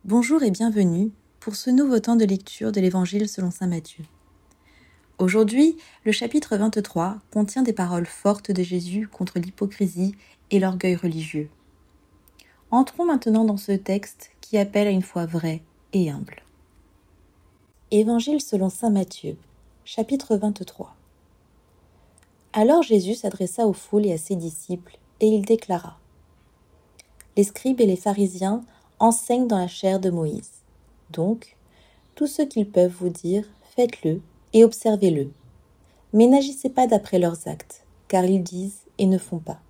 Bonjour et bienvenue pour ce nouveau temps de lecture de l'Évangile selon saint Matthieu. Aujourd'hui, le chapitre 23 contient des paroles fortes de Jésus contre l'hypocrisie et l'orgueil religieux. Entrons maintenant dans ce texte qui appelle à une foi vraie et humble. Évangile selon saint Matthieu, chapitre 23. Alors Jésus s'adressa aux foules et à ses disciples, et il déclara : Les scribes et les pharisiens enseignent dans la chair de Moïse. Donc, tout ce qu'ils peuvent vous dire, faites-le et observez-le. Mais n'agissez pas d'après leurs actes, car ils disent et ne font pas.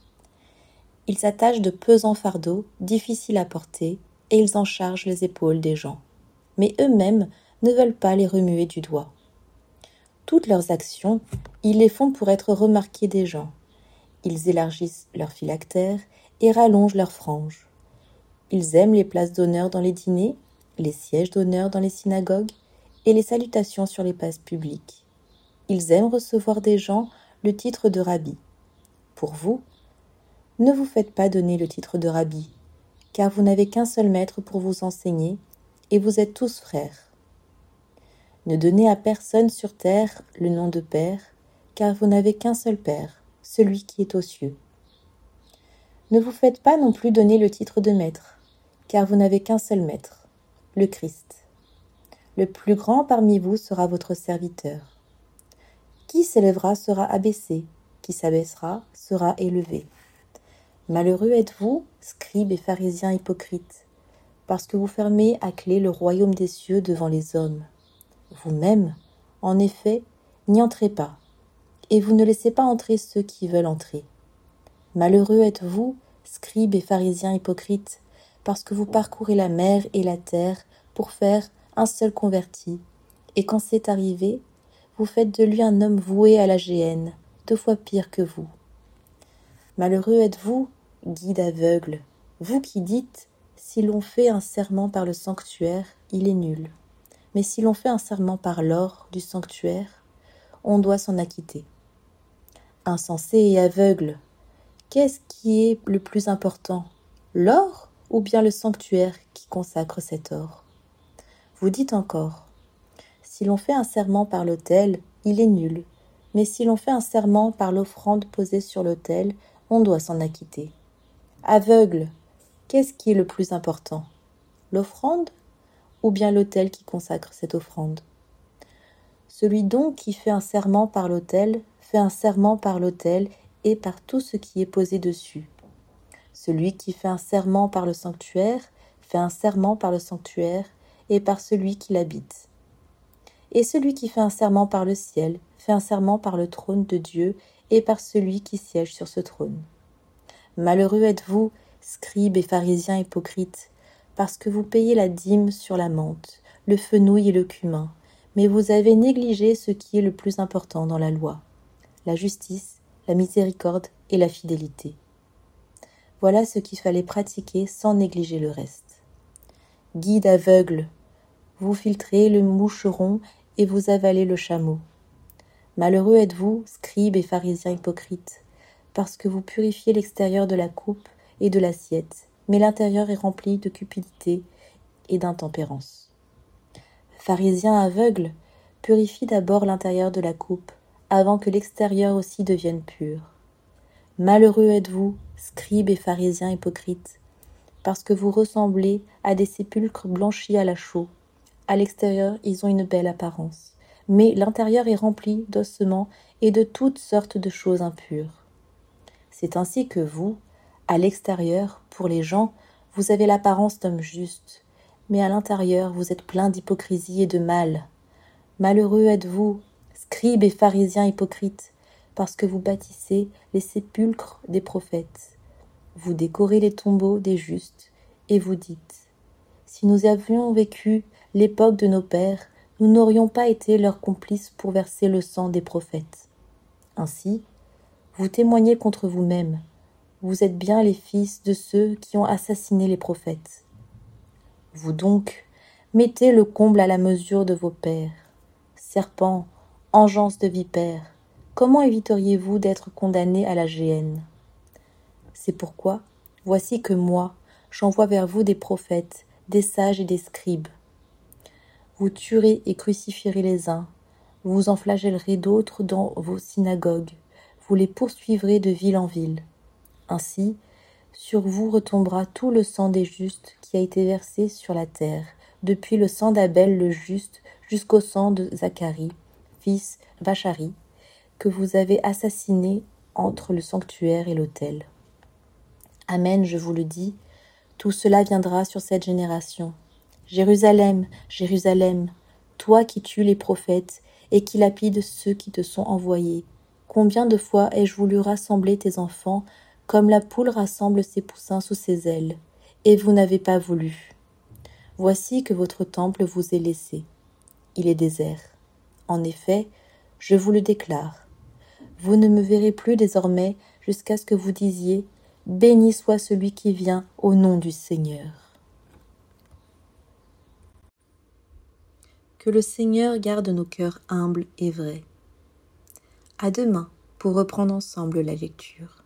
Ils s'attachent de pesants fardeaux, difficiles à porter, et ils en chargent les épaules des gens. Mais eux-mêmes ne veulent pas les remuer du doigt. Toutes leurs actions, ils les font pour être remarqués des gens. Ils élargissent leurs phylactères et rallongent leurs franges. Ils aiment les places d'honneur dans les dîners, les sièges d'honneur dans les synagogues et les salutations sur les places publiques. Ils aiment recevoir des gens le titre de rabbi. Pour vous, ne vous faites pas donner le titre de rabbi, car vous n'avez qu'un seul maître pour vous enseigner, et vous êtes tous frères. Ne donnez à personne sur terre le nom de père, car vous n'avez qu'un seul père, celui qui est aux cieux. Ne vous faites pas non plus donner le titre de maître, car vous n'avez qu'un seul maître, le Christ. Le plus grand parmi vous sera votre serviteur. Qui s'élèvera sera abaissé, qui s'abaissera sera élevé. Malheureux êtes-vous, scribes et pharisiens hypocrites, parce que vous fermez à clé le royaume des cieux devant les hommes. Vous-même, en effet, n'y entrez pas, et vous ne laissez pas entrer ceux qui veulent entrer. Malheureux êtes-vous, scribes et pharisiens hypocrites, parce que vous parcourez la mer et la terre pour faire un seul converti, et quand c'est arrivé, vous faites de lui un homme voué à la géhenne, 2 fois pire que vous. Malheureux êtes-vous, guides aveugles, vous qui dites, si l'on fait un serment par le sanctuaire, il est nul. Mais si l'on fait un serment par l'or du sanctuaire, on doit s'en acquitter. Insensés et aveugles, qu'est-ce qui est le plus important, l'or ou bien le sanctuaire qui consacre cet or ? Vous dites encore, si l'on fait un serment par l'autel, il est nul, mais si l'on fait un serment par l'offrande posée sur l'autel, on doit s'en acquitter. Aveugles, qu'est-ce qui est le plus important, l'offrande ou bien l'autel qui consacre cette offrande ? Celui donc qui fait un serment par l'autel, fait un serment par l'autel et par tout ce qui est posé dessus. Celui qui fait un serment par le sanctuaire, fait un serment par le sanctuaire et par celui qui l'habite. Et celui qui fait un serment par le ciel, fait un serment par le trône de Dieu et par celui qui siège sur ce trône. Malheureux êtes-vous, scribes et pharisiens hypocrites, parce que vous payez la dîme sur la menthe, le fenouil et le cumin, mais vous avez négligé ce qui est le plus important dans la loi, la justice, la miséricorde et la fidélité. Voilà ce qu'il fallait pratiquer sans négliger le reste. Guides aveugles, vous filtrez le moucheron et vous avalez le chameau. Malheureux êtes-vous, scribes et pharisiens hypocrites, parce que vous purifiez l'extérieur de la coupe et de l'assiette, mais l'intérieur est rempli de cupidité et d'intempérance. Pharisiens aveugles, purifie d'abord l'intérieur de la coupe, avant que l'extérieur aussi devienne pur. Malheureux êtes-vous, scribes et pharisiens hypocrites, parce que vous ressemblez à des sépulcres blanchis à la chaux. À l'extérieur, ils ont une belle apparence, mais l'intérieur est rempli d'ossements et de toutes sortes de choses impures. C'est ainsi que vous, à l'extérieur, pour les gens, vous avez l'apparence d'hommes justes, mais à l'intérieur, vous êtes plein d'hypocrisie et de mal. Malheureux êtes-vous, scribes et pharisiens hypocrites, parce que vous bâtissez les sépulcres des prophètes. Vous décorez les tombeaux des justes, et vous dites : si nous avions vécu l'époque de nos pères, nous n'aurions pas été leurs complices pour verser le sang des prophètes. Ainsi, vous témoignez contre vous-même. Vous êtes bien les fils de ceux qui ont assassiné les prophètes. Vous donc, mettez le comble à la mesure de vos pères. Serpents, engeance de vipères, comment éviteriez-vous d'être condamnés à la géhenne ? C'est pourquoi, voici que moi, j'envoie vers vous des prophètes, des sages et des scribes. Vous tuerez et crucifierez les uns, vous en flagellerez d'autres dans vos synagogues, vous les poursuivrez de ville en ville. Ainsi, sur vous retombera tout le sang des justes qui a été versé sur la terre, depuis le sang d'Abel le juste jusqu'au sang de Zacharie, fils Vachari, que vous avez assassiné entre le sanctuaire et l'autel. Amen, je vous le dis, tout cela viendra sur cette génération. Jérusalem, Jérusalem, toi qui tues les prophètes et qui lapides ceux qui te sont envoyés, combien de fois ai-je voulu rassembler tes enfants comme la poule rassemble ses poussins sous ses ailes, et vous n'avez pas voulu. Voici que votre temple vous est laissé. Il est désert. En effet, je vous le déclare. Vous ne me verrez plus désormais jusqu'à ce que vous disiez « Béni soit celui qui vient au nom du Seigneur ». Que le Seigneur garde nos cœurs humbles et vrais. À demain pour reprendre ensemble la lecture.